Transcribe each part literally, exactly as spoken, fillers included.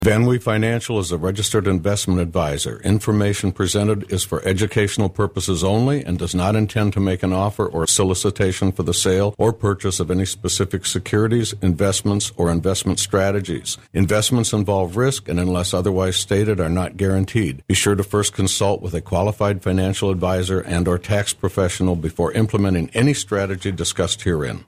Van Wee Financial is a registered investment advisor. Information presented is for educational purposes only and does not intend to make an offer or solicitation for the sale or purchase of any specific securities, investments, or investment strategies. Investments involve risk and, unless otherwise stated, are not guaranteed. Be sure to first consult with a qualified financial advisor and or tax professional before implementing any strategy discussed herein.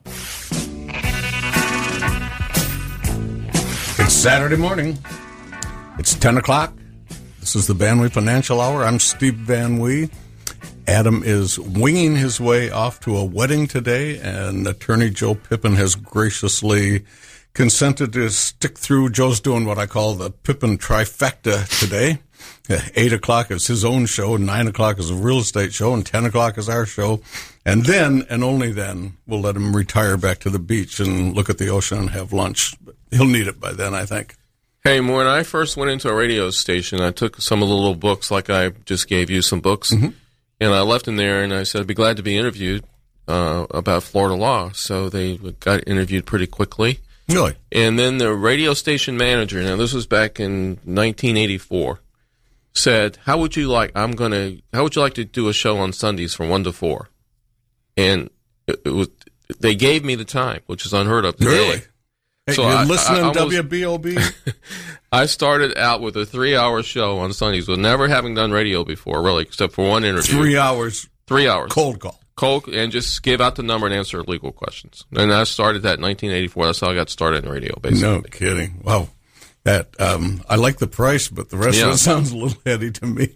It's Saturday morning. It's ten o'clock. This is the Van Wee Financial Hour. I'm Steve Van Wee. Adam is winging his way off to a wedding today, and attorney Joe Pippin has graciously consented to stick through. Joe's doing what I call the Pippin trifecta today. eight o'clock is his own show, and nine o'clock is a real estate show, and ten o'clock is our show. And then, and only then, we'll let him retire back to the beach and look at the ocean and have lunch. But he'll need it by then, I think. Hey, when I first went into a radio station, I took some of the little books, like I just gave you some books, mm-hmm. and I left them there, and I said, I'd be glad to be interviewed uh, about Florida law. So they got interviewed pretty quickly. Really? And then the radio station manager, now this was back in nineteen eighty-four, said, how would you like, I'm going to, how would you like to do a show on Sundays from one to four? And it, it was, they gave me the time, which is unheard of today. Really? Hey, so you're I, listening I, I to W B O B? I started out with a three-hour show on Sundays with never having done radio before, really, except for one interview. Three hours. Three hours. Cold call. Cold, and just give out the number and answer legal questions. And I started that in nineteen eighty-four. That's how I got started in radio, basically. No kidding. Wow. That um, I like the price, but the rest yeah. of it sounds a little heady to me.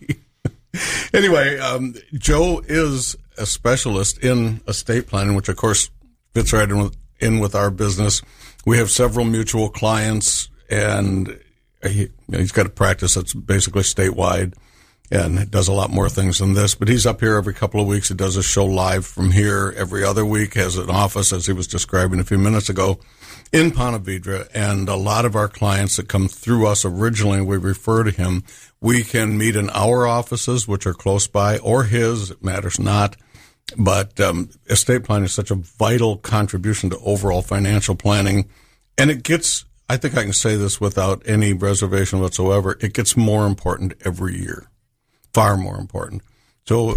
Anyway, um, Joe is a specialist in estate planning, which, of course, fits right in with, in with our business. We have several mutual clients, and he, you know, he's got a practice that's basically statewide and does a lot more things than this. But he's up here every couple of weeks. He does a show live from here every other week, has an office, as he was describing a few minutes ago, in Ponte Vedra. And a lot of our clients that come through us originally, we refer to him. We can meet in our offices, which are close by, or his. It matters not. But um, estate planning is such a vital contribution to overall financial planning. And it gets, I think I can say this without any reservation whatsoever, it gets more important every year. Far more important. So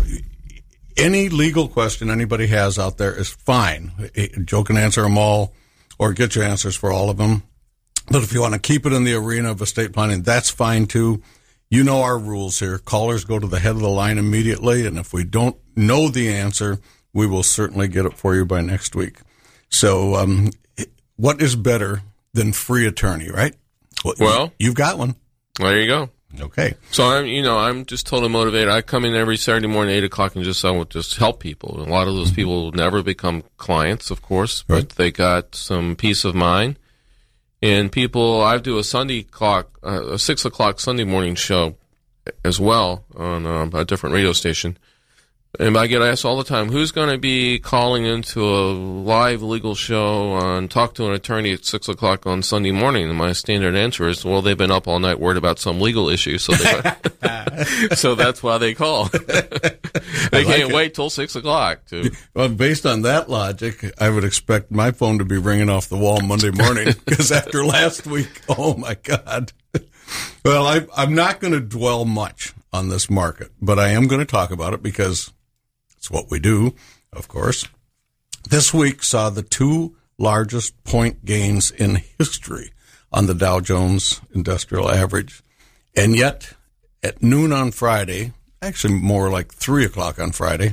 any legal question anybody has out there is fine. Joe can answer them all or get you answers for all of them. But if you want to keep it in the arena of estate planning, that's fine too. You know our rules here. Callers go to the head of the line immediately, and if we don't know the answer, we will certainly get it for you by next week. So um, what is better than free attorney, right? Well, well, you've got one. There you go. Okay. So I'm, you know, I'm just totally motivated. I come in every Saturday morning, eight o'clock, and just I will just help people. A lot of those mm-hmm. people will never become clients, of course, right. but they got some peace of mind. And people, I do a Sunday clock, uh, a six o'clock Sunday morning show as well on um, a different radio station. And I get asked all the time, who's going to be calling into a live legal show on Talk to an Attorney at six o'clock on Sunday morning? And my standard answer is, well, they've been up all night worried about some legal issue, so they, so that's why they call. They like can't it. wait till six o'clock. To... Well, based on that logic, I would expect my phone to be ringing off the wall Monday morning, because after last week, oh, my God. Well, I, I'm not going to dwell much on this market, but I am going to talk about it because it's what we do, of course. This week saw the two largest point gains in history on the Dow Jones Industrial Average. And yet, at noon on Friday, actually more like three o'clock on Friday,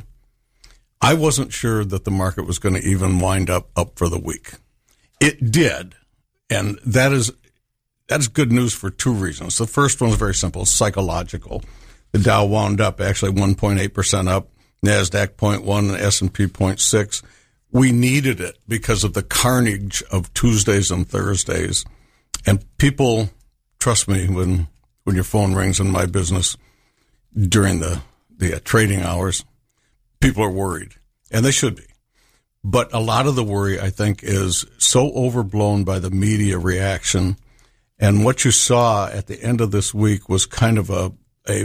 I wasn't sure that the market was going to even wind up up for the week. It did, and that is that's good news for two reasons. The first one is very simple, psychological. The Dow wound up actually one point eight percent up. NASDAQ zero point one and S and P zero point six. We needed it because of the carnage of Tuesdays and Thursdays. And people, trust me, when when your phone rings in my business during the, the uh, trading hours, people are worried. And they should be. But a lot of the worry, I think, is so overblown by the media reaction. And what you saw at the end of this week was kind of a a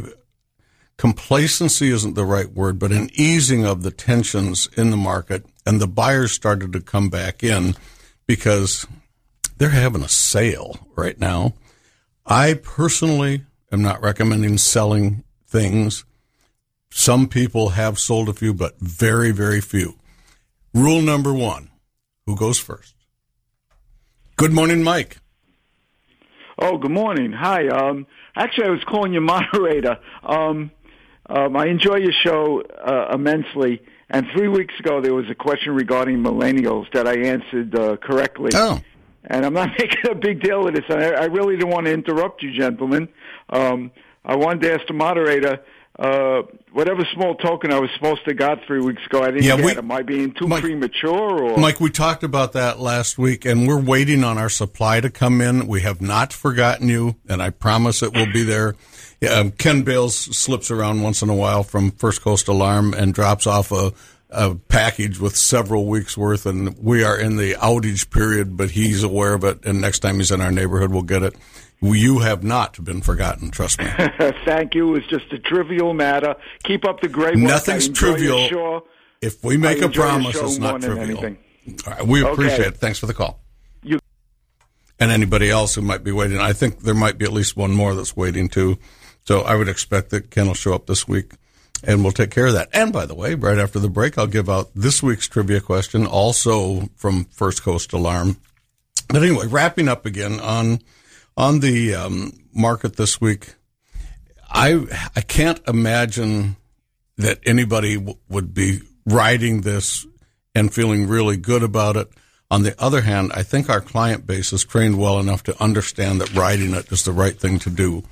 complacency isn't the right word, but an easing of the tensions in the market, and the buyers started to come back in because they're having a sale right now I personally am not recommending selling things. Some people have sold a few, but very, very few. Rule number one, who goes first? Good morning, Mike. Oh, good morning. Hi. Um, actually, I was calling you moderator. Um, um, I enjoy your show uh, immensely. And three weeks ago, there was a question regarding millennials that I answered uh, correctly. Oh. And I'm not making a big deal of this. I, I really didn't want to interrupt you, gentlemen. Um, I wanted to ask the moderator, uh, whatever small token I was supposed to got three weeks ago, I didn't yeah, get. We, Am I being too Mike, premature? Or? Mike, we talked about that last week, and we're waiting on our supply to come in. We have not forgotten you, and I promise it will be there. Um, Ken Bales slips around once in a while from First Coast Alarm and drops off a, a package with several weeks' worth, and we are in the outage period, but he's aware of it, and next time he's in our neighborhood, we'll get it. You have not been forgotten, trust me. Thank you. It's just a trivial matter. Keep up the great work. Nothing's trivial. If we make a promise, it's not trivial. All right, we appreciate okay. it. Thanks for the call. You and anybody else who might be waiting. I think there might be at least one more that's waiting too. So I would expect that Ken will show up this week, and we'll take care of that. And by the way, right after the break, I'll give out this week's trivia question, also from First Coast Alarm. But anyway, wrapping up again on on the um, market this week, I I can't imagine that anybody w- would be riding this and feeling really good about it. On the other hand, I think our client base is trained well enough to understand that riding it is the right thing to do.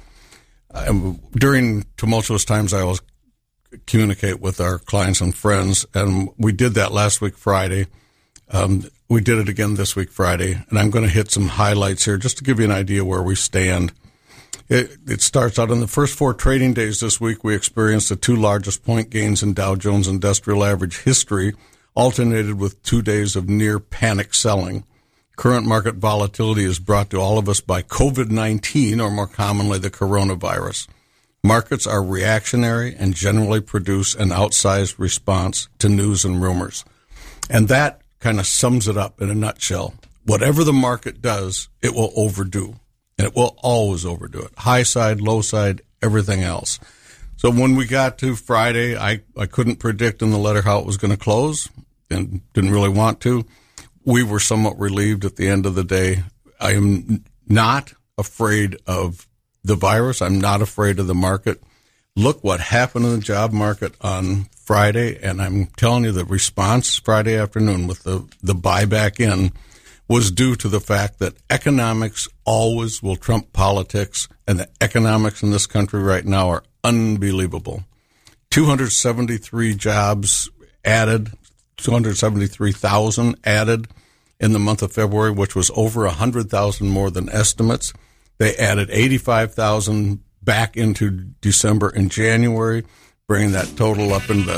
Um, during tumultuous times, I always communicate with our clients and friends, and we did that last week Friday. Um, we did it again this week Friday, and I'm going to hit some highlights here just to give you an idea where we stand. It, it starts out in the first four trading days this week. We experienced the two largest point gains in Dow Jones Industrial Average history, alternated with two days of near panic selling. Current market volatility is brought to all of us by COVID nineteen, or more commonly, the coronavirus. Markets are reactionary and generally produce an outsized response to news and rumors. And that kind of sums it up in a nutshell. Whatever the market does, it will overdo. And it will always overdo it. High side, low side, everything else. So when we got to Friday, I, I couldn't predict in the letter how it was going to close and didn't really want to. We were somewhat relieved at the end of the day. I am not afraid of the virus. I'm not afraid of the market. Look what happened in the job market on Friday, and I'm telling you the response Friday afternoon with the, the buyback in was due to the fact that economics always will trump politics, and the economics in this country right now are unbelievable. two hundred seventy-three jobs added, two hundred seventy-three thousand added in the month of February, which was over one hundred thousand more than estimates. They added eighty-five thousand back into December and January, bringing that total up in the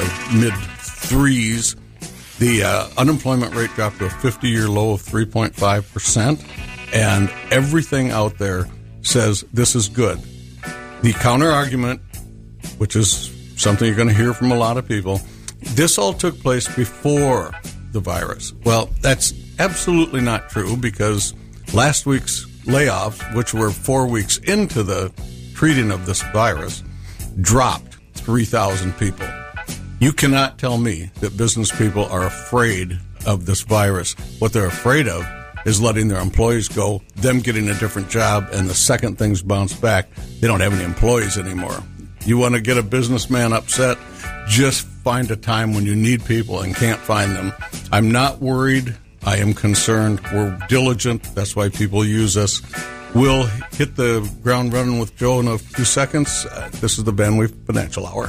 mid-threes. The uh, unemployment rate dropped to a fifty-year low of three point five percent, and everything out there says this is good. The counter-argument, which is something you're going to hear from a lot of people, this all took place before the virus. Well, that's absolutely not true, because last week's layoffs, which were four weeks into the treating of this virus, dropped three thousand people. You cannot tell me that business people are afraid of this virus. What they're afraid of is letting their employees go, them getting a different job, and the second things bounce back, they don't have any employees anymore. You want to get a businessman upset? Just find a time when you need people and can't find them. I'm not worried. I am concerned. We're diligent. That's why people use us. We'll hit the ground running with Joe in a few seconds. Uh, this is the Van Wee Financial Hour.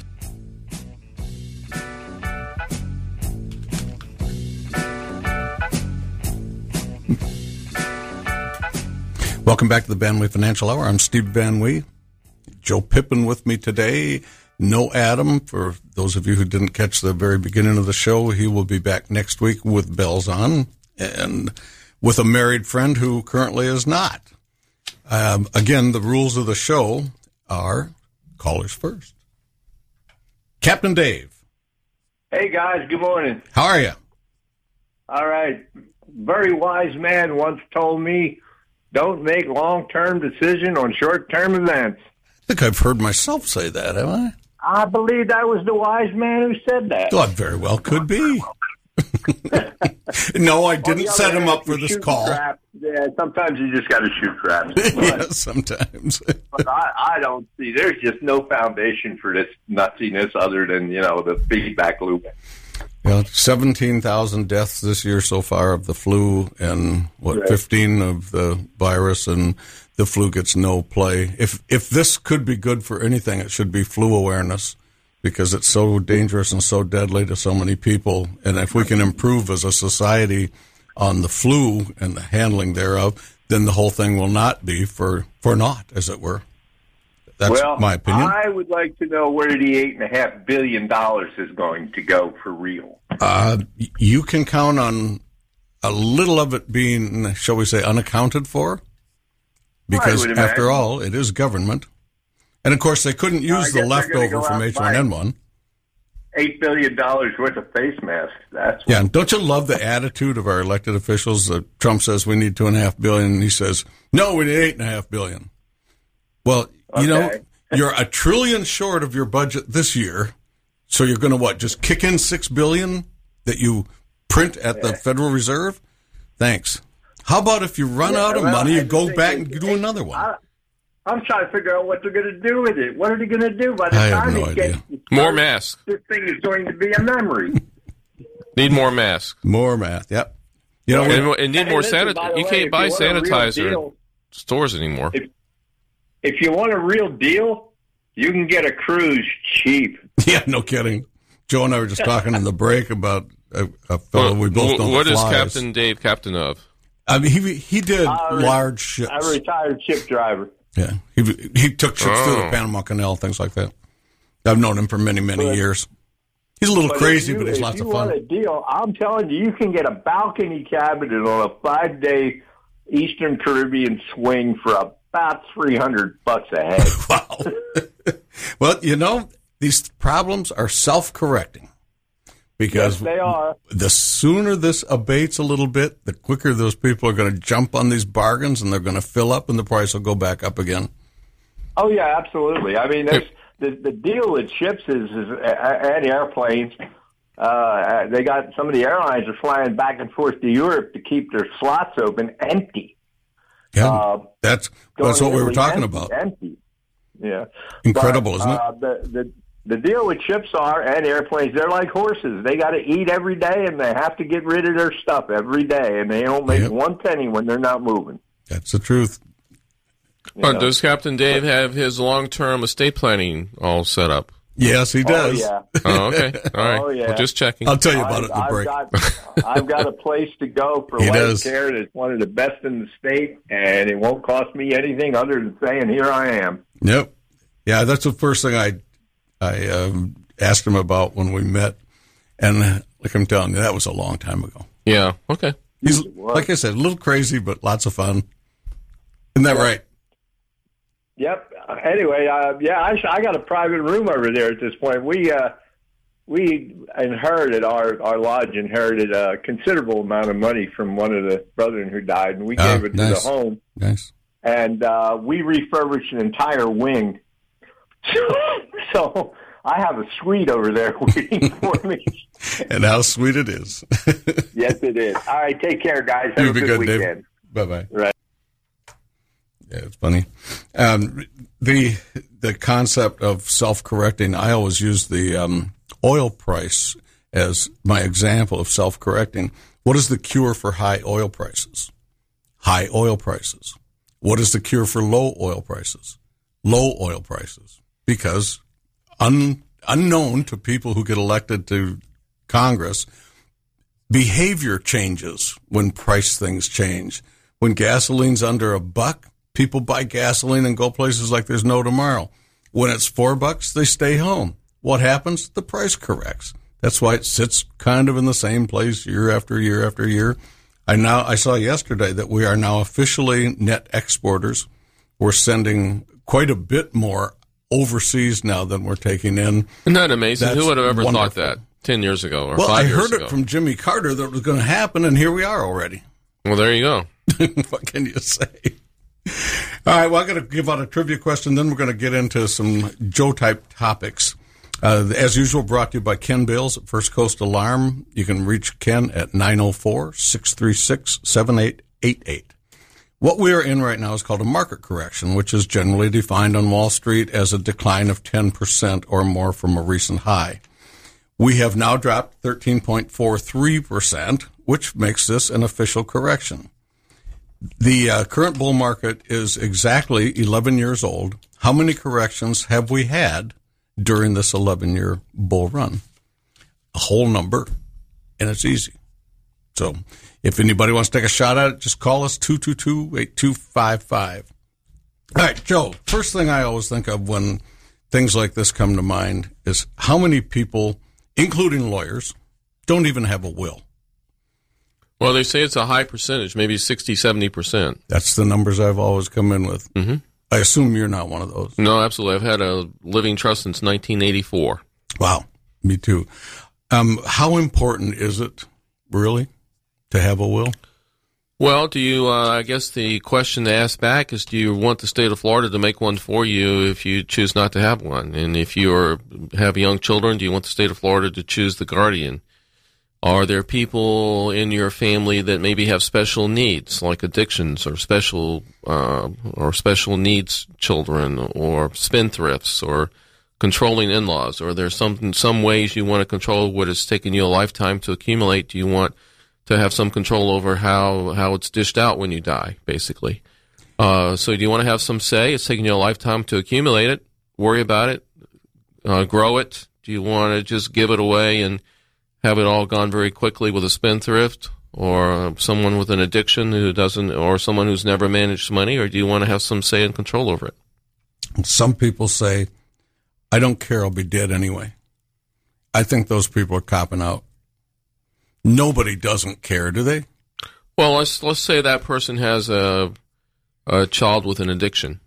Welcome back to the Van Wee Financial Hour. I'm Steve Van Wee. Joe Pippin with me today. No Adam. For those of you who didn't catch the very beginning of the show, he will be back next week with bells on and with a married friend who currently is not. Um, again, the rules of the show are callers first. Captain Dave. Hey, guys. Good morning. How are you? All right. Very wise man once told me, don't make long-term decisions on short-term events. I think I've heard myself say that, have I? I believe that was the wise man who said that. Well, it very well could be. No, I didn't set him up for this call. Traps, yeah, sometimes you just got to shoot traps. Yeah, sometimes. But I, I don't see, there's just no foundation for this nuttiness other than, you know, the feedback loop. Well, seventeen thousand deaths this year so far of the flu, and what, right. fifteen of the virus, and the flu gets no play. If if this could be good for anything, it should be flu awareness, because it's so dangerous and so deadly to so many people. And if we can improve as a society on the flu and the handling thereof, then the whole thing will not be for, for naught, as it were. That's well, my opinion. I would like to know where the eight and a half billion dollars is going to go for real. Uh, you can count on a little of it being, shall we say, unaccounted for, because well, after all, it is government. And of course, they couldn't use the leftover from H one N one. Eight billion dollars worth of face masks. That's yeah. And don't you love the attitude of our elected officials? Uh, Trump says we need two and a half billion, and he says no, we need eight and a half billion. Well, you okay. know, you're a trillion short of your budget this year, so you're going to what? Just kick in six billion that you print at yeah. the Federal Reserve? Thanks. How about if you run yeah, out of well, money, you go back and do another one? I, I'm trying to figure out what they're going to do with it. What are they going to do by the I time have no they idea. get more masks? This thing is going to be a memory. Need more masks. More math. Yep. You know, and, and need more sanitizer. You way, can't buy you sanitizer deal, at stores anymore. If, if you want a real deal, you can get a cruise cheap. Yeah, no kidding. Joe and I were just talking in the break about a, a fellow well, we both know. What is flies. Captain Dave captain of? I mean, he he did uh, large ships. I'm a retired ship driver. Yeah, he he took ships oh. through the Panama Canal, things like that. I've known him for many, many but, years. He's a little but crazy, you, but he's lots of fun. If you want a deal, I'm telling you, you can get a balcony cabinet on a five-day Eastern Caribbean swing for about three hundred bucks a head. Wow. Well, you know, these problems are self-correcting. Because yes, they are. The sooner this abates a little bit, the quicker those people are going to jump on these bargains, and they're going to fill up, and the price will go back up again. Oh, yeah, absolutely. I mean, there's, the the deal with ships is, is and airplanes. Uh, they got some of the airlines are flying back and forth to Europe to keep their slots open empty. Yeah, uh, that's that's what we were talking empty, about. Empty. Yeah, incredible, but, isn't it? Uh, the, the The deal with ships are, and airplanes, they're like horses. They got to eat every day, and they have to get rid of their stuff every day, and they don't make yep. one penny when they're not moving. That's the truth. Oh, does Captain Dave have his long-term estate planning all set up? Yes, he does. Oh, yeah. Oh, okay. All right. Oh, yeah. Well, just checking. I'll tell you about I've, it in the I've break. Got, I've got a place to go for He life does. care that's one of the best in the state, and it won't cost me anything other than saying, here I am. Yep. Yeah, that's the first thing I, I um, asked him about when we met. And like I'm telling you, that was a long time ago. Yeah, okay. He's, like I said, a little crazy, but lots of fun. Isn't that yep. right? Yep. Anyway, uh, yeah, I, I got a private room over there at this point. We uh, we inherited, our, our lodge inherited a considerable amount of money from one of the brethren who died, and we oh, gave it nice. to the home. Nice. And uh, we refurbished an entire wing. So I have a suite over there waiting for me. And how sweet it is. Yes, it is. All right, take care, guys. Have you a be good, good weekend. Dave. Bye-bye. Right. Yeah, it's funny. Um, the the concept of self-correcting, I always use the um, oil price as my example of self-correcting. What is the cure for high oil prices? High oil prices. What is the cure for low oil prices? Low oil prices. Because un, unknown to people who get elected to Congress, behavior changes when price things change. When gasoline's under a buck, people buy gasoline and go places like there's no tomorrow. When it's four bucks, they stay home. What happens? The price corrects. That's why it sits kind of in the same place year after year after year. I now I saw yesterday that we are now officially net exporters. We're sending quite a bit more overseas now than we're taking in. Isn't that amazing? That's Who would have ever wonderful. thought that ten years ago or well, five I years heard ago? it from Jimmy Carter that it was going to happen, and here we are already. Well, there you go. What can you say? All right, well, I'm going to give out a trivia question, then we're going to get into some Joe-type topics. Uh, as usual, brought to you by Ken Bales at First Coast Alarm. You can reach Ken at nine oh four, six three six, seven eight eight eight. What we are in right now is called a market correction, which is generally defined on Wall Street as a decline of ten percent or more from a recent high. We have now dropped thirteen point four three percent, which makes this an official correction. The uh, current bull market is exactly eleven years old. How many corrections have we had during this eleven-year bull run? A whole number, and it's easy. So if anybody wants to take a shot at it, just call us two two two, eight two five five. All right, Joe, first thing I always think of when things like this come to mind is how many people, including lawyers, don't even have a will. Well, they say it's a high percentage, maybe sixty, seventy percent. That's the numbers I've always come in with. Mm-hmm. I assume you're not one of those. No, absolutely. I've had a living trust since nineteen eighty-four. Wow, me too. Um, how important is it, really, to have a will? Well, do you, uh, I guess the question to ask back is, do you want the state of Florida to make one for you if you choose not to have one? And if you have young children, do you want the state of Florida to choose the guardian? Are there people in your family that maybe have special needs, like addictions or special uh, or special needs children or spendthrifts or controlling in-laws? Or are there some, some ways you want to control what has taken you a lifetime to accumulate? Do you want to have some control over how, how it's dished out when you die, basically? Uh, so do you want to have some say? It's taken you a lifetime to accumulate it, worry about it, uh, grow it. Do you want to just give it away and have it all gone very quickly with a spendthrift or someone with an addiction who doesn't, or someone who's never managed money? Or do you want to have some say and control over it? Some people say, I don't care, I'll be dead anyway. I think those people are copping out. Nobody doesn't care, do they? Well, let's let's say that person has a a child with an addiction.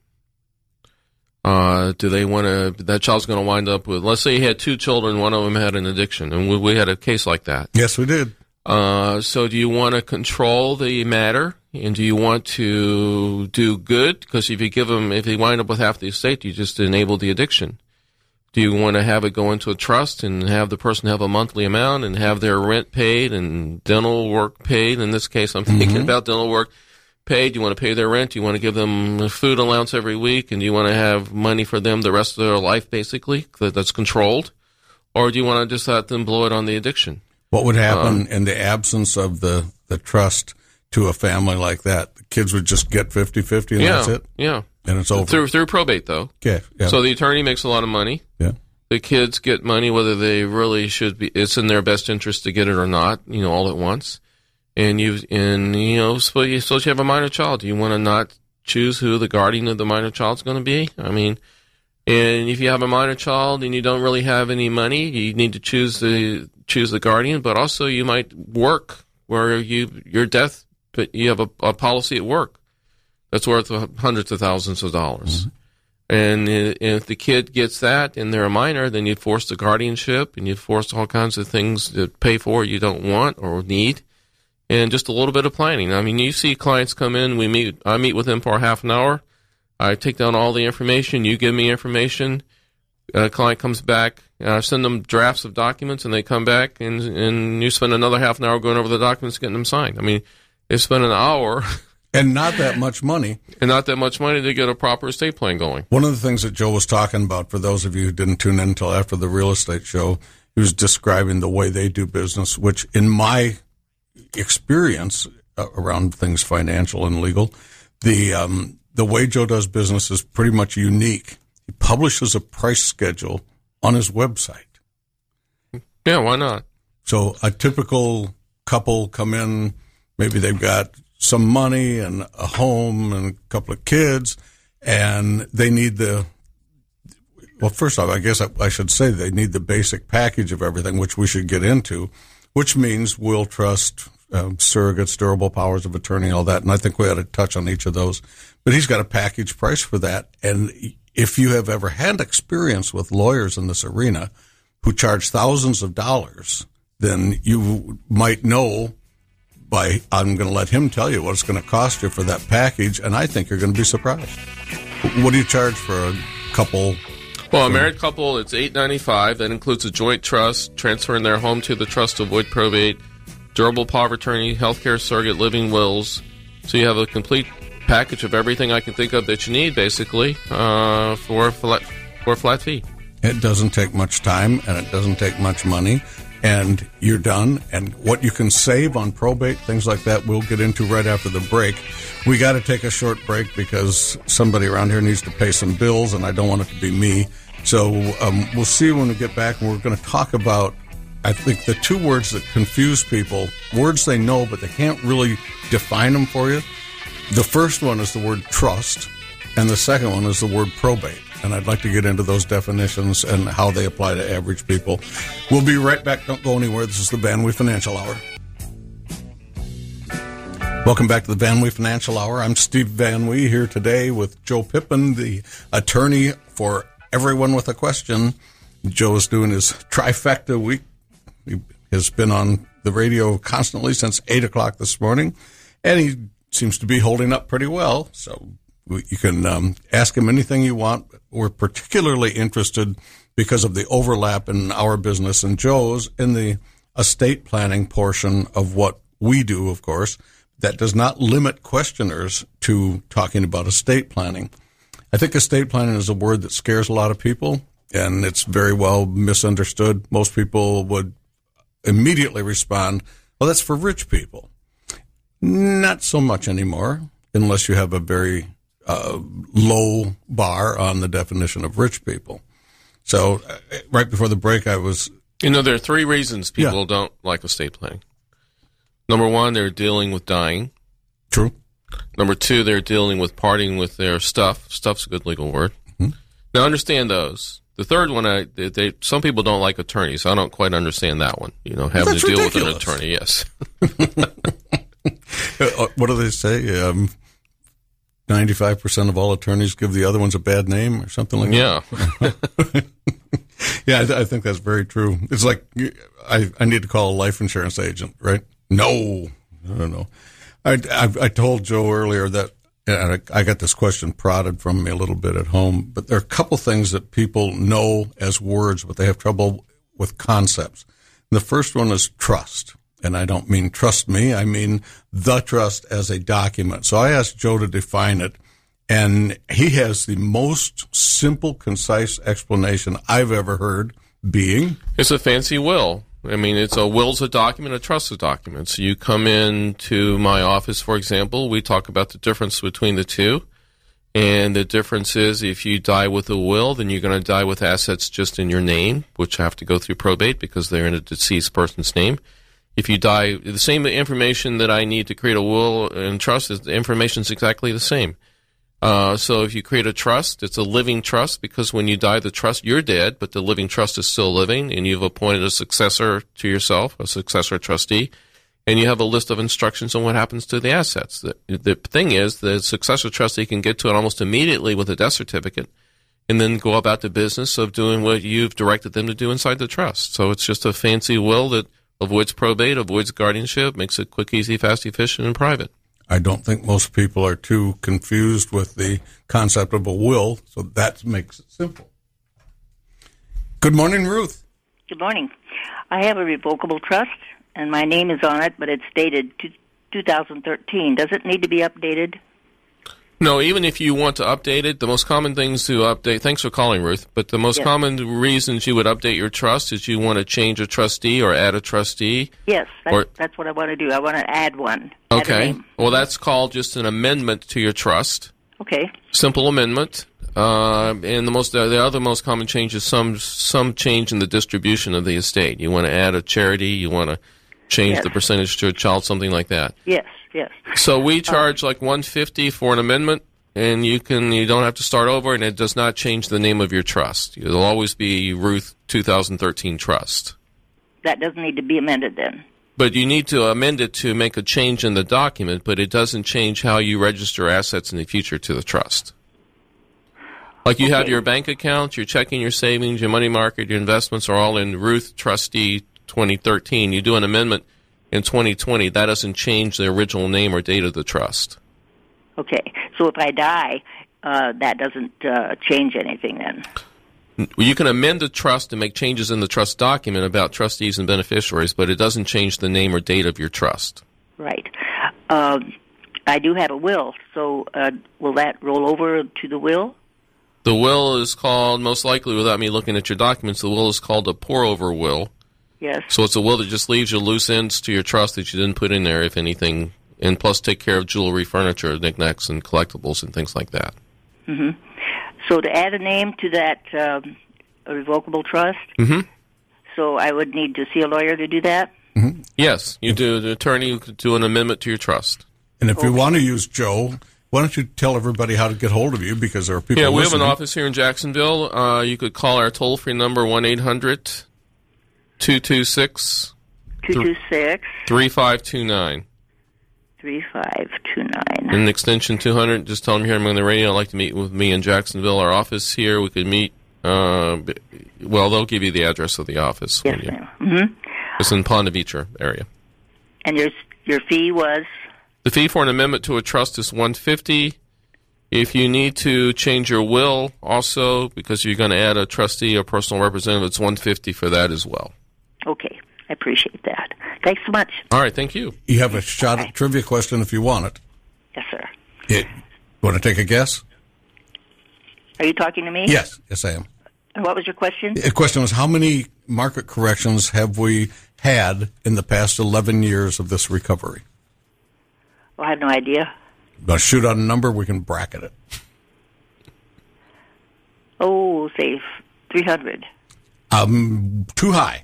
Uh, do they want to? That child's going to wind up with. Let's say he had two children, one of them had an addiction, and we, we had a case like that. Yes, we did. Uh, so do you want to control the matter, and do you want to do good? Because if you give them, if they wind up with half the estate, you just enable the addiction. Do you want to have it go into a trust and have the person have a monthly amount and have their rent paid and dental work paid? In this case, I'm thinking mm-hmm. about dental work paid. Do you want to pay their rent? Do you want to give them a food allowance every week? And do you want to have money for them the rest of their life, basically, that's controlled? Or do you want to just let them blow it on the addiction? What would happen um, in the absence of the, the trust to a family like that? The kids would just get fifty-fifty and yeah, that's it? Yeah. And it's over. Through, through probate, though. Okay. Yeah. So the attorney makes a lot of money. Yeah. The kids get money whether they really should be, it's in their best interest to get it or not, you know, all at once. And you, and, you know, suppose you, suppose you have a minor child. Do you want to not choose who the guardian of the minor child's going to be? I mean, and if you have a minor child and you don't really have any money, you need to choose the, choose the guardian, but also you might work where you, your death, but you have a, a policy at work that's worth hundreds of thousands of dollars. Mm-hmm. And if the kid gets that and they're a minor, then you force the guardianship and you force all kinds of things to pay for you don't want or need. And just a little bit of planning. I mean, you see clients come in, we meet, I meet with them for half an hour. I take down all the information. You give me information. A client comes back. I send them drafts of documents and they come back and, and you spend another half an hour going over the documents, getting them signed. I mean, they spend an hour. And not that much money. And not that much money to get a proper estate plan going. One of the things that Joe was talking about, for those of you who didn't tune in until after the real estate show, he was describing the way they do business, which in my experience uh, around things financial and legal, the um, the way Joe does business is pretty much unique. He publishes a price schedule on his website. Yeah, why not? So a typical couple come in, maybe they've got some money and a home and a couple of kids, and they need the, well, first off, I guess I, I should say they need the basic package of everything, which we should get into, which means will, trust, um, surrogates, durable powers of attorney, all that. And I think we ought to touch on each of those. But he's got a package price for that. And if you have ever had experience with lawyers in this arena who charge thousands of dollars, then you might know by I'm going to let him tell you what it's going to cost you for that package, and I think you're going to be surprised. What do you charge for a couple? Well, a married couple, it's eight hundred ninety-five dollars. That includes a joint trust, transferring their home to the trust to avoid probate, durable power of attorney, healthcare surrogate, living wills. So you have a complete package of everything I can think of that you need, basically, uh, for a flat, for a flat fee. It doesn't take much time, and it doesn't take much money, and you're done. And what you can save on probate, things like that, we'll get into right after the break. We got to take a short break because somebody around here needs to pay some bills, and I don't want it to be me. So um, we'll see you when we get back, and we're going to talk about, I think, the two words that confuse people, words they know, but they can't really define them for you. The first one is the word trust, and the second one is the word probate. And I'd like to get into those definitions and how they apply to average people. We'll be right back. Don't go anywhere. This is the Van Wee Financial Hour. Welcome back to the Van Wee Financial Hour. I'm Steve Van Wee here today with Joe Pippin, the attorney for everyone with a question. Joe is doing his trifecta week. He has been on the radio constantly since eight o'clock this morning, and he seems to be holding up pretty well. So you can um, ask him anything you want. We're particularly interested because of the overlap in our business and Joe's in the estate planning portion of what we do, of course. That does not limit questioners to talking about estate planning. I think estate planning is a word that scares a lot of people, and it's very well misunderstood. Most people would immediately respond, well, that's for rich people. Not so much anymore, unless you have a very uh, low bar on the definition of rich people. So uh, right before the break, I was... You know, there are three reasons people Yeah. don't like estate planning. Number one, they're dealing with dying. True. Number two, they're dealing with parting with their stuff. Stuff's a good legal word. Mm-hmm. Now, understand those. The third one, I, they, they, some people don't like attorneys. I don't quite understand that one. You know, having That's to deal ridiculous. with an attorney, yes. Uh, what do they say? Um, ninety-five percent of all attorneys give the other ones a bad name or something like Yeah. that? Yeah, I, th- I think that's very true. It's like I, I need to call a life insurance agent, right? No, I don't know. I, I, I told Joe earlier that and I, I got this question prodded from me a little bit at home, but there are a couple things that people know as words, but they have trouble with concepts. And the first one is trust. And I don't mean trust me, I mean the trust as a document. So I asked Joe to define it, and he has the most simple, concise explanation I've ever heard, being... It's a fancy will. I mean, it's a will's a document, a trust's a document. So you come into my office, for example, we talk about the difference between the two. And the difference is if you die with a will, then you're going to die with assets just in your name, which have to go through probate because they're in a deceased person's name. If you die, the same information that I need to create a will and trust, the information is exactly the same. Uh, so if you create a trust, it's a living trust because when you die, the trust, you're dead, but the living trust is still living, and you've appointed a successor to yourself, a successor trustee, and you have a list of instructions on what happens to the assets. The, the thing is, the successor trustee can get to it almost immediately with a death certificate and then go about the business of doing what you've directed them to do inside the trust. So it's just a fancy will that avoids probate, avoids guardianship, makes it quick, easy, fast, efficient, and private. I don't think most people are too confused with the concept of a will, so that makes it simple. Good morning, Ruth. Good morning. I have a revocable trust, and my name is on it, but it's dated to two thousand thirteen. Does it need to be updated? No, even if you want to update it, the most common things to update, thanks for calling, Ruth, but the most Yes. common reasons you would update your trust is you want to change a trustee or add a trustee. Yes, that's, Or- that's what I want to do. I want to add one. Add a Okay. name. Well, that's called just an amendment to your trust. Okay. Simple amendment. Uh, and the most, uh, the other most common change is some, some change in the distribution of the estate. You want to add a charity, you want to change Yes. the percentage to a child, something like that. Yes, yes. So we charge like one hundred fifty dollars for an amendment, and you can you don't have to start over, and it does not change the name of your trust. It'll always be Ruth two thousand thirteen Trust. That doesn't need to be amended then. But you need to amend it to make a change in the document, but it doesn't change how you register assets in the future to the trust. Like you have Okay. your bank account, your checking, your savings, your money market, your investments are all in Ruth Trustee twenty thirteen. You do an amendment, in twenty twenty, that doesn't change the original name or date of the trust. Okay. So if I die, uh, that doesn't uh, change anything then? You can amend the trust and make changes in the trust document about trustees and beneficiaries, but it doesn't change the name or date of your trust. Right. Um, I do have a will, so uh, will that roll over to the will? The will is called, most likely without me looking at your documents, the will is called a pour-over will. Yes. So it's a will that just leaves you loose ends to your trust that you didn't put in there, if anything, and plus take care of jewelry, furniture, knickknacks, and collectibles and things like that. Mm-hmm. So to add a name to that um, revocable trust, mm-hmm. so I would need to see a lawyer to do that? Mm-hmm. Yes, you do. The attorney could do an amendment to your trust. And if okay. you want to use Joe, why don't you tell everybody how to get hold of you, because there are people Yeah, we listening. have an office here in Jacksonville. Uh, you could call our toll-free number, one eight hundred two two six two two six three five two nine. three five two nine. And extension two hundred, just tell them here I'm on the radio. I'd like to meet with me in Jacksonville. Our office here, we could meet, uh, well, they'll give you the address of the office. Yes, ma'am. Mm-hmm. It's in Ponte Vedra area. And your your fee was? The fee for an amendment to a trust is one hundred fifty dollars. If you need to change your will also, because you're going to add a trustee or personal representative, it's one hundred fifty dollars for that as well. Okay. I appreciate that. Thanks so much. All right, thank you. You have a shot Okay. at trivia question if you want it. Yes, sir. it. Want to take a guess? Are you talking to me? Yes. Yes, I am. And what was your question? The question was, how many market corrections have we had in the past eleven years of this recovery? Well, I have no idea. Now, shoot out a number, we can bracket it. Oh, say three hundred. Um, too high.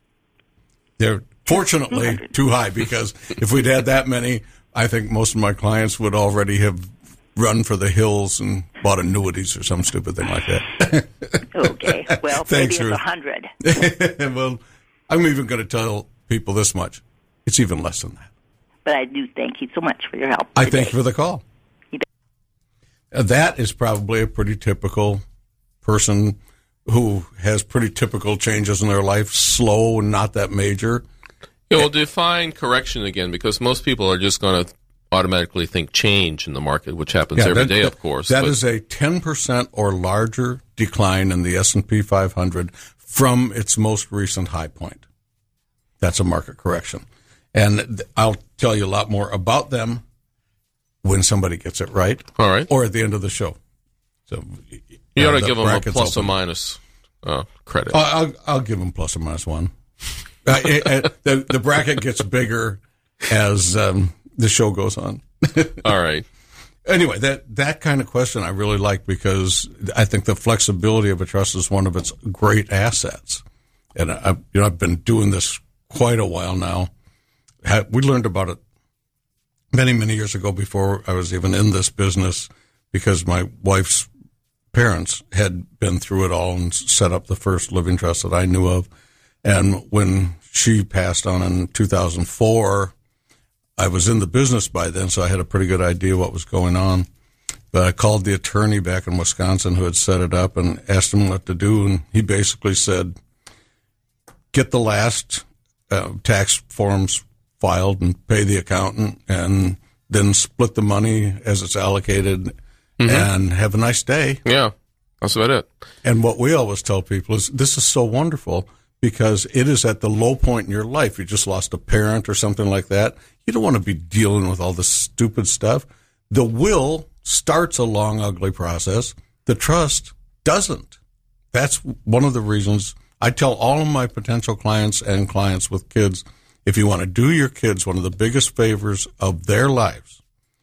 They're fortunately too high, because if we'd had that many, I think most of my clients would already have run for the hills and bought annuities or some stupid thing like that. Okay. Well, Thanks, maybe Ruth. it's a hundred. Well, I'm even going to tell people this much. It's even less than that. But I do thank you so much for your help. I today. thank you for the call. You bet. Uh, That is probably a pretty typical person who has pretty typical changes in their life, slow and not that major. Yeah, well, define correction again, because most people are just going to automatically think change in the market, which happens Yeah, every that- day, that- of course. That but- is a ten percent or larger decline in the S and P five hundred from its most recent high point. That's a market correction. And th- I'll tell you a lot more about them when somebody gets it right. All right. Or at the end of the show. So You ought uh, to the give them a bracket's plus or open. minus uh, credit. Oh, I'll, I'll give them plus or minus one. uh, it, it, the, the bracket gets bigger as um, the show goes on. All right. Anyway, that, that kind of question I really like, because I think the flexibility of a trust is one of its great assets. And I, you know, I've been doing this quite a while now. Ha- We learned about it many, many years ago before I was even in this business, because my wife's parents had been through it all and set up the first living trust that I knew of. And when she passed on in two thousand four, I was in the business by then, so I had a pretty good idea what was going on. But I called the attorney back in Wisconsin who had set it up and asked him what to do, and he basically said, get the last uh, tax forms filed and pay the accountant, and then split the money as it's allocated, and have a nice day. Yeah, that's about it. And what we always tell people is, this is so wonderful, because it is at the low point in your life. You just lost a parent or something like that. You don't want to be dealing with all this stupid stuff. The will starts a long, ugly process. The trust doesn't. That's one of the reasons I tell all of my potential clients and clients with kids, if you want to do your kids one of the biggest favors of their lives,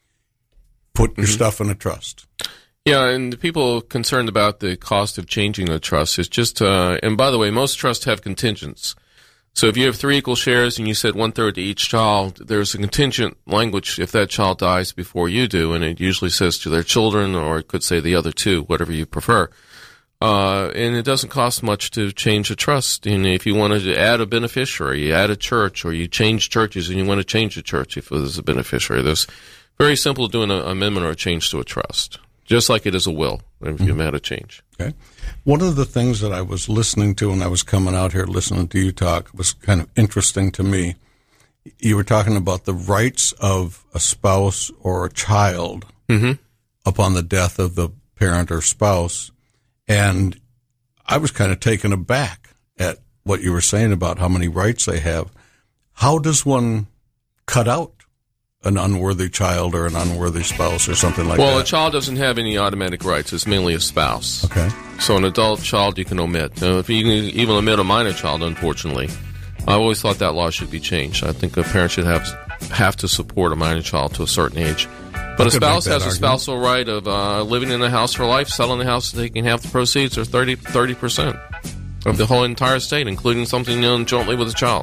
put your stuff in a trust. Yeah, and the people concerned about the cost of changing the trust is just, uh, and by the way, most trusts have contingents. So if you have three equal shares and you said one third to each child, there's a contingent language if that child dies before you do, and it usually says to their children, or it could say the other two, whatever you prefer. Uh, and it doesn't cost much to change a trust. And if you wanted to add a beneficiary, you add a church, or you change churches and you want to change a church if there's a beneficiary, there's very simple doing an amendment or a change to a trust, just like it is a will if you add a change. Okay. One of the things that I was listening to when I was coming out here listening to you talk was kind of interesting to me, you were talking about the rights of a spouse or a child Mm-hmm. upon the death of the parent or spouse. And I was kind of taken aback at what you were saying about how many rights they have. How does one cut out an unworthy child or an unworthy spouse or something like well, that? Well, a child doesn't have any automatic rights. It's mainly a spouse. Okay. So an adult child you can omit. Now, if you can even omit a minor child, unfortunately, I always thought that law should be changed. I think a parent should have have to support a minor child to a certain age. But a spouse has a spousal right of uh, living in the house for life, selling the house, taking half the proceeds, or thirty percent of the whole entire estate, including something done jointly with a child.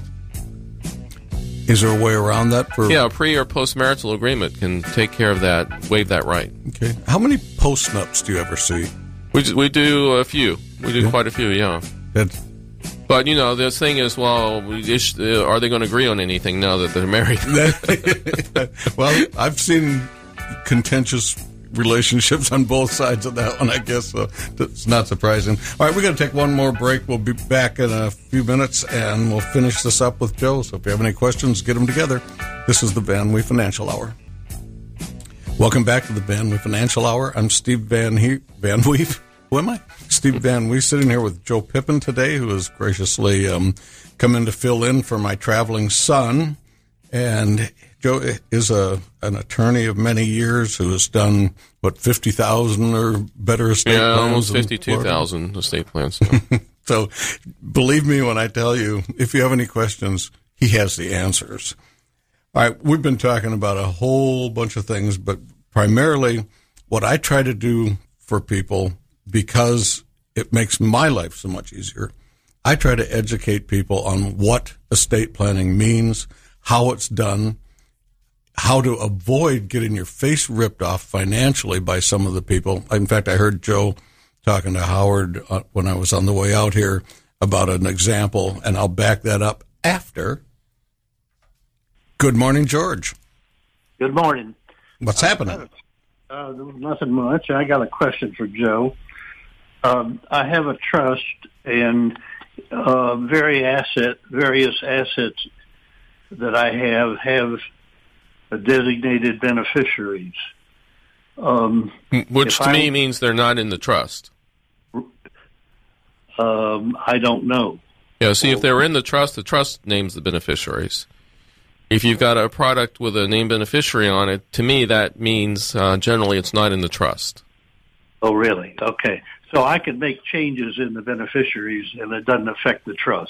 Is there a way around that? For Yeah, a pre- or post-marital agreement can take care of that, waive that right. Okay. How many post-nups do you ever see? We, we do a few. We do yeah. quite a few, yeah. That's... But, you know, the thing is, well, we just, uh, are they going to agree on anything now that they're married? Well, I've seen contentious relationships on both sides of that one, I guess, so it's not surprising. All right, we're going to take one more break. We'll be back in a few minutes, and we'll finish this up with Joe. So if you have any questions, get them together. This is the Van Wee Financial Hour. Welcome back to the Van Wee Financial Hour. I'm Steve Van he- Van Wee. Who am I? Steve Van Wee, sitting here with Joe Pippin today, who has graciously um, come in to fill in for my traveling son. And Joe is a an attorney of many years who has done, what, fifty thousand or better estate yeah, plans? Yeah, almost fifty-two thousand estate plans. Yeah. So believe me when I tell you, if you have any questions, he has the answers. All right, we've been talking about a whole bunch of things, but primarily what I try to do for people, because it makes my life so much easier, I try to educate people on what estate planning means, how it's done, how to avoid getting your face ripped off financially by some of the people. In fact, I heard Joe talking to Howard uh, when I was on the way out here about an example, and I'll back that up after. Good morning, George. Good morning. What's uh, happening? Uh, nothing much. I got a question for Joe. Um, I have a trust and uh, very asset, various assets that I have have designated beneficiaries. Um, Which to I, me means they're not in the trust. Um, I don't know. Yeah, see, if they're in the trust, the trust names the beneficiaries. If you've got a product with a named beneficiary on it, to me that means uh, generally it's not in the trust. Oh, really? Okay. So I can make changes in the beneficiaries and it doesn't affect the trust.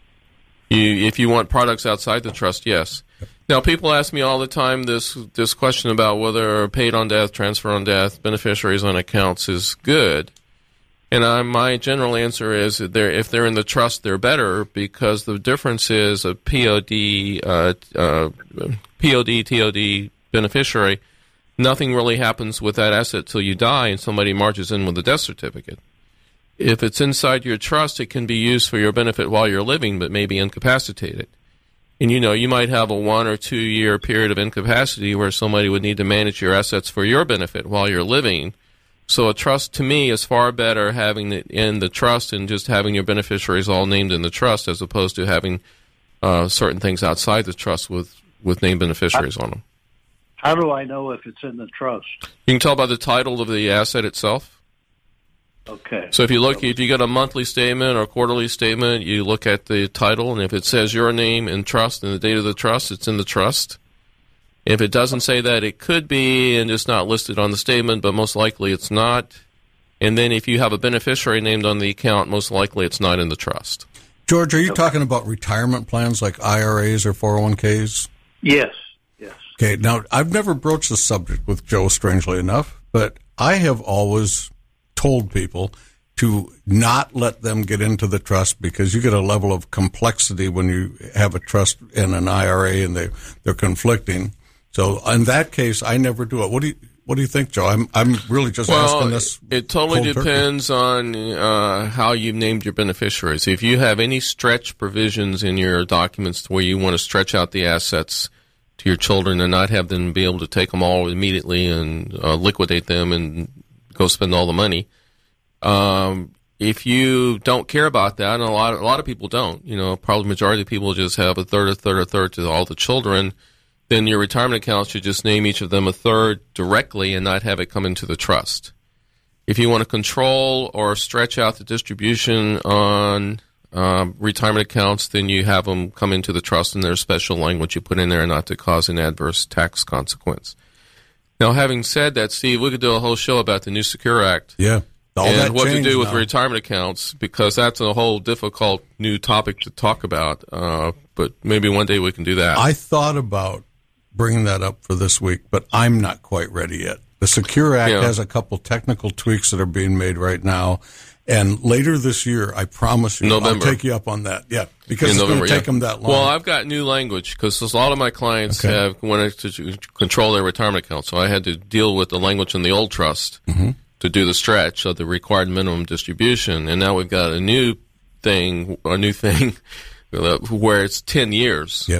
You, if you want products outside the trust, yes. Now, people ask me all the time this this question about whether paid on death, transfer on death, beneficiaries on accounts is good. And I, my general answer is that they're, if they're in the trust, they're better, because the difference is a P O D, uh, uh, P O D, T O D beneficiary, nothing really happens with that asset till you die and somebody marches in with a death certificate. If it's inside your trust, it can be used for your benefit while you're living, but may be incapacitated. And, you know, you might have a one or two year period of incapacity where somebody would need to manage your assets for your benefit while you're living. So a trust, to me, is far better having it in the trust and just having your beneficiaries all named in the trust, as opposed to having uh, certain things outside the trust with, with named beneficiaries on them. How do I know if it's in the trust? You can tell by the title of the asset itself. Okay. So if you look, if you get a monthly statement or quarterly statement, you look at the title, and if it says your name in trust and the date of the trust, it's in the trust. If it doesn't say that, it could be, and it's not listed on the statement, but most likely it's not. And then if you have a beneficiary named on the account, most likely it's not in the trust. George, are you talking about retirement plans like I R As or four oh one Ks? Yes, yes. Okay, now, I've never broached the subject with Joe, strangely enough, but I have always told people to not let them get into the trust, because you get a level of complexity when you have a trust and an I R A and they, they're conflicting. So in that case, I never do it. What do you What do you think, Joe? I'm I'm really just well, asking this. It totally depends turkey. on uh, how you've named your beneficiaries. If you have any stretch provisions in your documents where you want to stretch out the assets to your children and not have them be able to take them all immediately and uh, liquidate them and go spend all the money, um, if you don't care about that, and a lot, a lot of people don't, you know, probably the majority of people just have a third, a third, a third to all the children, then your retirement account should just name each of them a third directly and not have it come into the trust. If you want to control or stretch out the distribution on um, retirement accounts, then you have them come into the trust, and there's special language you put in there not to cause an adverse tax consequence. Now, having said that, Steve, we could do a whole show about the new Secure Act. Yeah. All and that what to do with now. retirement accounts, because that's a whole difficult new topic to talk about. Uh, but maybe one day we can do that. I thought about bringing that up for this week, but I'm not quite ready yet. The Secure Act Yeah. has a couple technical tweaks that are being made right now. And later this year, I promise you, November. I'll take you up on that. Yeah, because In it's November, going to take yeah. them that long. Well, I've got new language because a lot of my clients Okay. have wanted to control their retirement account, so I had to deal with the language in the old trust Mm-hmm. to do the stretch of the required minimum distribution. And now we've got a new thing, a new thing where it's ten years. Yep.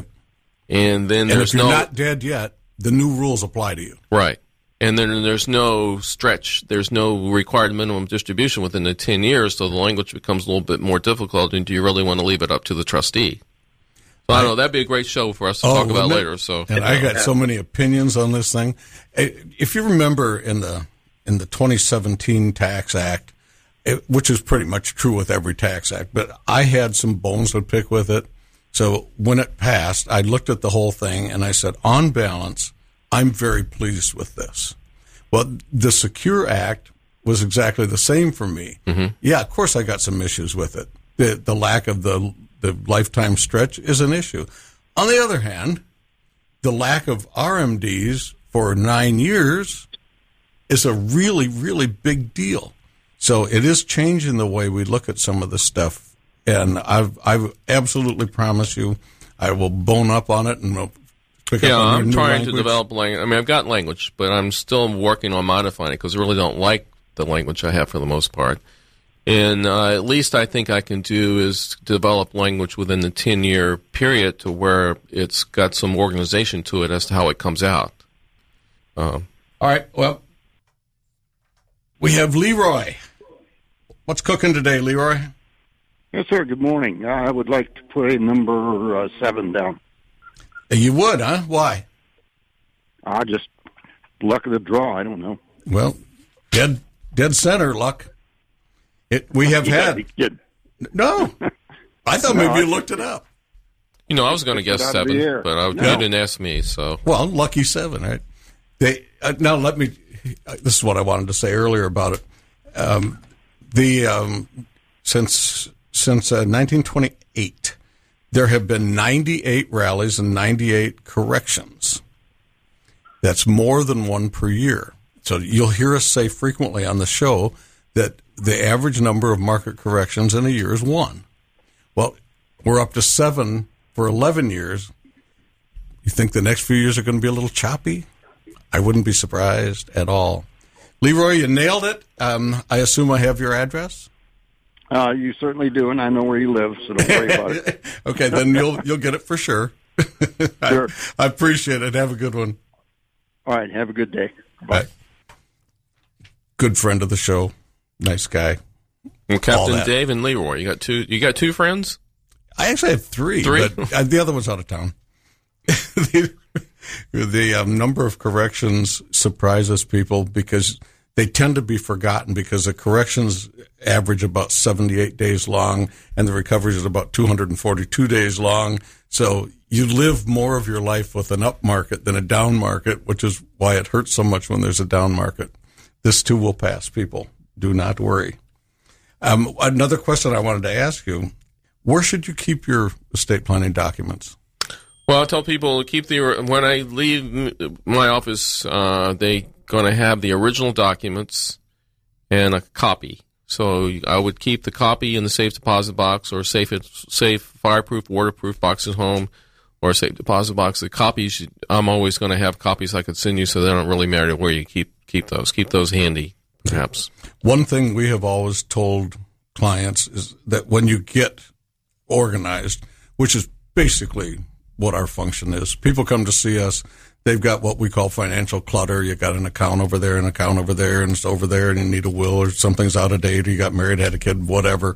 And then And there's if you're no not dead yet, the new rules apply to you. right. And then there's no stretch. There's no required minimum distribution within the ten years, so the language becomes a little bit more difficult. And do you really want to leave it up to the trustee? So I don't know. That'd be a great show for us to Oh, talk about wouldn't it? later. So And I got so many opinions on this thing. Eh, If you remember in the in the twenty seventeen Tax Act, it, which is pretty much true with every tax act, but I had some bones to pick with it. So when it passed, I looked at the whole thing and I said, on balance, I'm very pleased with this. Well, the Secure Act was exactly the same for me. Mm-hmm. Yeah, of course I got some issues with it. The the lack of the the lifetime stretch is an issue. On the other hand, the lack of R M Ds for nine years is a really, really big deal. So it is changing the way we look at some of the stuff. And I've I've absolutely promised you I will bone up on it and we'll pick yeah, up on your I'm new trying language. to develop language. I mean, I've got language, but I'm still working on modifying it because I really don't like the language I have for the most part. And uh, at least I think I can do is develop language within the ten-year period to where it's got some organization to it as to how it comes out. Um, All right, well, we have Leroy. What's cooking today, Leroy? Yes, sir. Good morning. I would like to put a number uh, seven down. You would, huh? Why? I just luck of the draw. I don't know. Well, dead dead center luck. It we have had Yeah, no. I thought No, maybe I- you looked it up. you know, I was going to guess out of the seven, air. but I, No. you didn't ask me, so. Well, lucky seven, right? They uh, now let me. Uh, this is what I wanted to say earlier about it. Um, the um, since since uh, nineteen twenty-eight, there have been ninety-eight rallies and ninety-eight corrections. That's more than one per year. So you'll hear us say frequently on the show that the average number of market corrections in a year is one. Well, we're up to seven for eleven years. You think the next few years are going to be a little choppy? I wouldn't be surprised at all. Leroy, you nailed it. Um, I assume I have your address? uh, you certainly do, and I know where you live, so don't worry about it. Okay, then you'll you'll get it for sure. Sure. I, I appreciate it. Have a good one. All right. Have a good day. Bye. Good friend of the show. Nice guy. And Captain that. Dave and Leroy, you got two. You got two friends. I actually have three, Three? but uh, the other one's out of town. the the um, number of corrections surprises people because they tend to be forgotten because the corrections average about seventy-eight days long and the recoveries is about two hundred forty-two days long. So you live more of your life with an up market than a down market, which is why it hurts so much when there's a down market. This too will pass, people. Do not worry. Um, another question I wanted to ask you. Where should you keep your estate planning documents? Well, I tell people to keep the when I leave my office, uh, they going to have the original documents and a copy. So I would keep the copy in the safe deposit box or safe safe fireproof, waterproof box at home, or a safe deposit box. The copies I'm always going to have copies I could send you, so they don't really matter where you keep keep those. Keep those handy, perhaps. One thing we have always told clients is that when you get organized, which is basically what our function is. People come to see us. they've got what we call financial clutter. You got an account over there, an account over there, and it's over there, and you need a will, or something's out of date, or you got married, had a kid, whatever.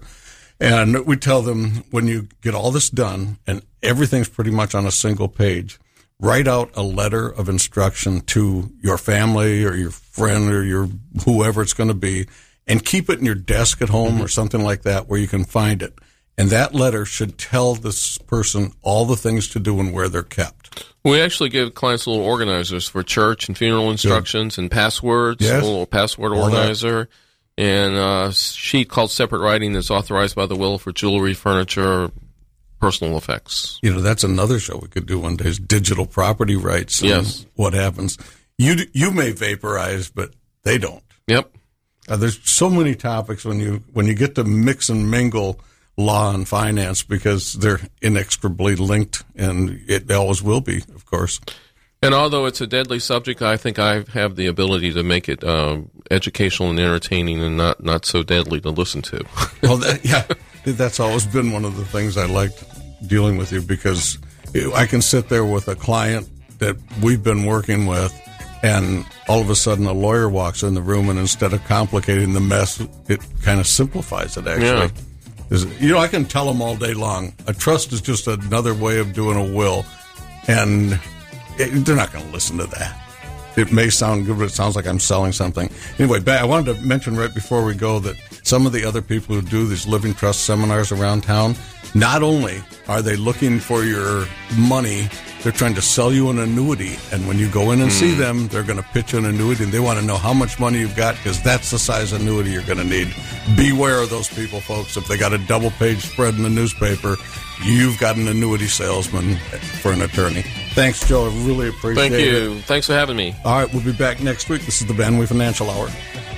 And we tell them, when you get all this done and everything's pretty much on a single page, write out a letter of instruction to your family or your friend or your whoever it's going to be, and keep it in your desk at home mm-hmm. or something like that where you can find it. And that letter should tell this person all the things to do and where they're kept. We actually give clients little organizers for church and funeral instructions Good. and passwords, yes. a little password all organizer, that. and a sheet called separate writing that's authorized by the will for jewelry, furniture, personal effects. You know, that's another show we could do one day, is digital property rights. And yes. what happens. You you may vaporize, but they don't. Yep. Uh, there's so many topics when you when you get to mix and mingle law and finance, because they're inextricably linked, and it always will be, of course. And although it's a deadly subject, I think I have the ability to make it uh, educational and entertaining, and not, not so deadly to listen to. Well, that, yeah, that's always been one of the things I liked dealing with you, because I can sit there with a client that we've been working with, and all of a sudden a lawyer walks in the room, and instead of complicating the mess, it kind of simplifies it, actually. Yeah. You know, I can tell them all day long, a trust is just another way of doing a will, and it, they're not going to listen to that. It may sound good, but it sounds like I'm selling something. Anyway, I wanted to mention right before we go that some of the other people who do these living trust seminars around town, not only are they looking for your money, they're trying to sell you an annuity. And when you go in and mm. see them, they're going to pitch an annuity, and they want to know how much money you've got, because that's the size annuity you're going to need. Beware of those people, folks. If they got a double-page spread in the newspaper, you've got an annuity salesman for an attorney. Thanks, Joe. I really appreciate it. Thank you. It. Thanks for having me. All right, we'll be back next week. This is the Van Wee Financial Hour.